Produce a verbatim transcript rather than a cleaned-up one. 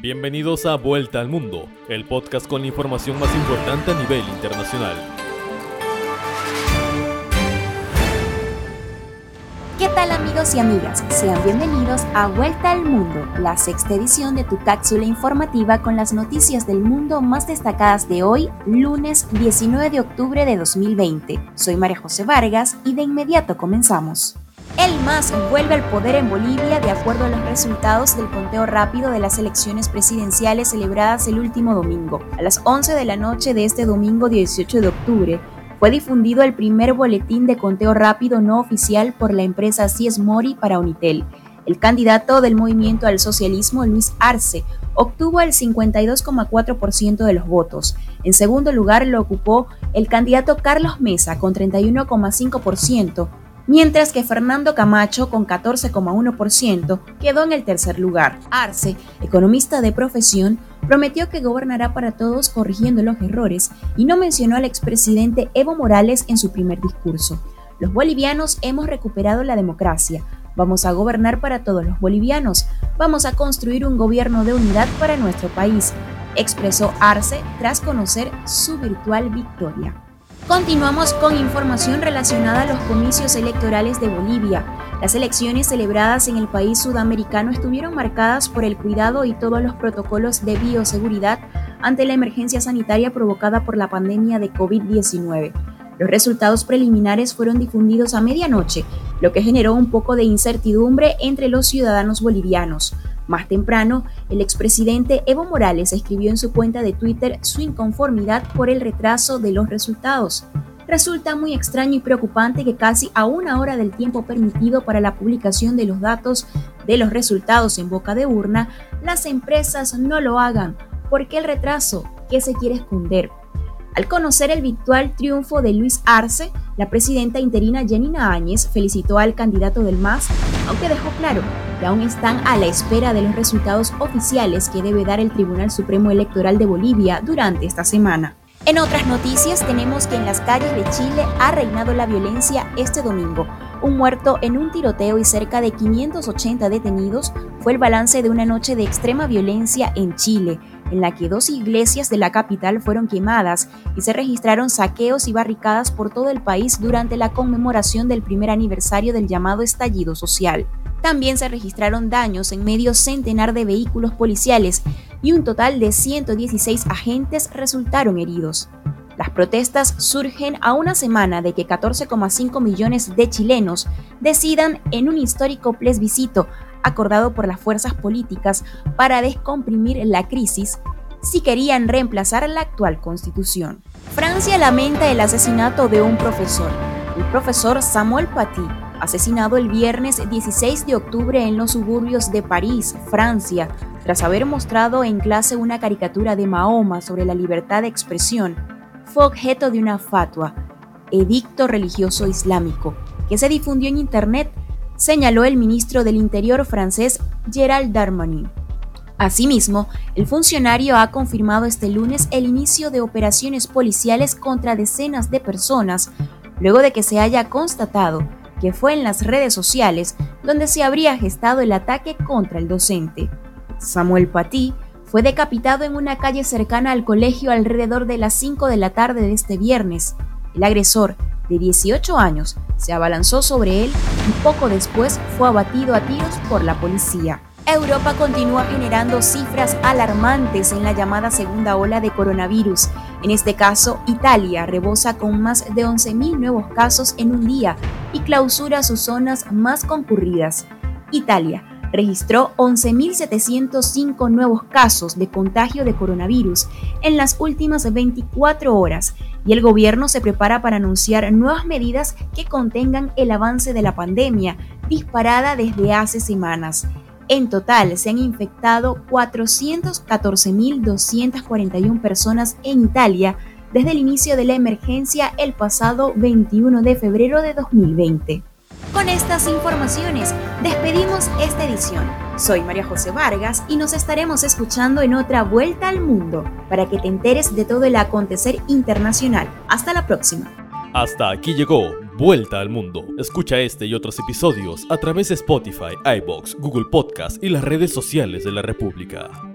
Bienvenidos a Vuelta al Mundo, el podcast con la información más importante a nivel internacional. ¿Qué tal, amigos y amigas? Sean bienvenidos a Vuelta al Mundo, la sexta edición de tu cápsula informativa con las noticias del mundo más destacadas de hoy, lunes diecinueve de octubre de dos mil veinte. Soy María José Vargas y de inmediato comenzamos. El M A S vuelve al poder en Bolivia de acuerdo a los resultados del conteo rápido de las elecciones presidenciales celebradas el último domingo. A las once de la noche de este domingo dieciocho de octubre, fue difundido el primer boletín de conteo rápido no oficial por la empresa Sies Mori para Unitel. El candidato del Movimiento al Socialismo, Luis Arce, obtuvo el cincuenta y dos coma cuatro por ciento de los votos. En segundo lugar lo ocupó el candidato Carlos Mesa con treinta y uno coma cinco por ciento, mientras que Fernando Camacho, con catorce coma uno por ciento, quedó en el tercer lugar. Arce, economista de profesión, prometió que gobernará para todos corrigiendo los errores y no mencionó al expresidente Evo Morales en su primer discurso. Los bolivianos hemos recuperado la democracia. Vamos a gobernar para todos los bolivianos. Vamos a construir un gobierno de unidad para nuestro país, expresó Arce tras conocer su virtual victoria. Continuamos con información relacionada a los comicios electorales de Bolivia. Las elecciones celebradas en el país sudamericano estuvieron marcadas por el cuidado y todos los protocolos de bioseguridad ante la emergencia sanitaria provocada por la pandemia de covid diecinueve. Los resultados preliminares fueron difundidos a medianoche, lo que generó un poco de incertidumbre entre los ciudadanos bolivianos. Más temprano, el expresidente Evo Morales escribió en su cuenta de Twitter su inconformidad por el retraso de los resultados. Resulta muy extraño y preocupante que casi a una hora del tiempo permitido para la publicación de los datos de los resultados en boca de urna, las empresas no lo hagan. ¿Por qué el retraso? ¿Qué se quiere esconder? Al conocer el virtual triunfo de Luis Arce, la presidenta interina Yanina Áñez felicitó al candidato del M A S, aunque dejó claro que aún están a la espera de los resultados oficiales que debe dar el Tribunal Supremo Electoral de Bolivia durante esta semana. En otras noticias, tenemos que en las calles de Chile ha reinado la violencia este domingo. Un muerto en un tiroteo y cerca de quinientos ochenta detenidos fue el balance de una noche de extrema violencia en Chile, en la que dos iglesias de la capital fueron quemadas y se registraron saqueos y barricadas por todo el país durante la conmemoración del primer aniversario del llamado estallido social. También se registraron daños en medio centenar de vehículos policiales y un total de ciento dieciséis agentes resultaron heridos. Las protestas surgen a una semana de que catorce coma cinco millones de chilenos decidan en un histórico plebiscito acordado por las fuerzas políticas para descomprimir la crisis si querían reemplazar la actual constitución. Francia lamenta el asesinato de un profesor, el profesor Samuel Paty, asesinado el viernes dieciséis de octubre en los suburbios de París, Francia, tras haber mostrado en clase una caricatura de Mahoma sobre la libertad de expresión. Fue objeto de una fatwa, edicto religioso islámico, que se difundió en internet, señaló el ministro del Interior francés Gérald Darmanin. Asimismo, el funcionario ha confirmado este lunes el inicio de operaciones policiales contra decenas de personas, luego de que se haya constatado que fue en las redes sociales donde se habría gestado el ataque contra el docente. Samuel Paty fue decapitado en una calle cercana al colegio alrededor de las cinco de la tarde de este viernes. El agresor, de dieciocho años, se abalanzó sobre él y poco después fue abatido a tiros por la policía. Europa continúa generando cifras alarmantes en la llamada segunda ola de coronavirus. En este caso, Italia rebosa con más de once mil nuevos casos en un día y clausura sus zonas más concurridas. Italia registró once mil setecientos cinco nuevos casos de contagio de coronavirus en las últimas veinticuatro horas y el gobierno se prepara para anunciar nuevas medidas que contengan el avance de la pandemia disparada desde hace semanas. En total, se han infectado cuatrocientos catorce mil doscientas cuarenta y una personas en Italia desde el inicio de la emergencia el pasado veintiuno de febrero de dos mil veinte. Con estas informaciones, despedimos esta edición. Soy María José Vargas y nos estaremos escuchando en otra Vuelta al Mundo para que te enteres de todo el acontecer internacional. Hasta la próxima. Hasta aquí llegó Vuelta al Mundo. Escucha este y otros episodios a través de Spotify, iVoox, Google Podcast y las redes sociales de la República.